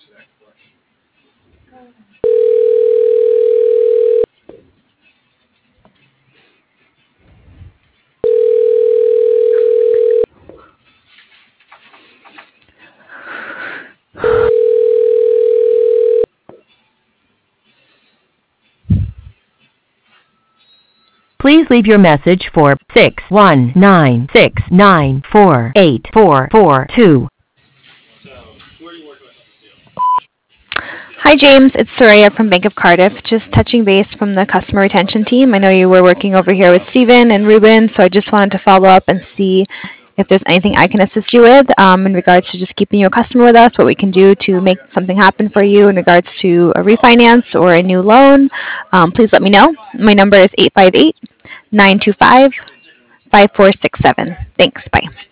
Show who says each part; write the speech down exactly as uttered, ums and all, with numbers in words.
Speaker 1: Please leave your message for six one nine six nine four eight four four two.
Speaker 2: Hi, James. It's Soraya from Bank of Cardiff. Just touching base from the customer retention team. I know you were working over here with Steven and Ruben, so I just wanted to follow up and see if there's anything I can assist you with um, in regards to just keeping you a customer with us, what we can do to make something happen for you in regards to a refinance or a new loan. Um, please let me know. My number is eight five eight, nine two five, five four six seven. Thanks. Bye.